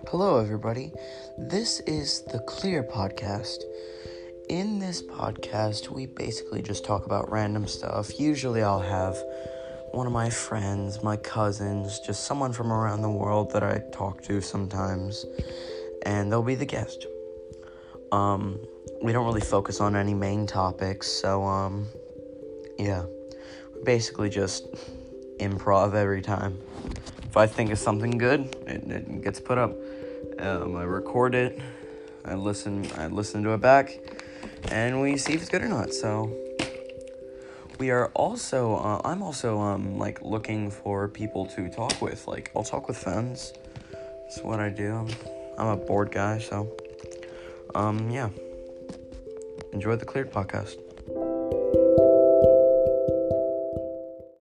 Hello, everybody. This is the Clear Podcast. In this podcast, we basically just talk about random stuff. Usually, I'll have one of my friends, my cousins, just someone from around the world that I talk to sometimes, and they'll be the guest. We don't really focus on any main topics, so, we basically just improv every time. If I think of something good, it gets put up. I record it, I listen to it back, and we see if it's good or not. So we are also, I'm also looking for people to talk with. Like, I'll talk with friends. That's what I do. I'm a bored guy, so enjoy the Cleared Podcast.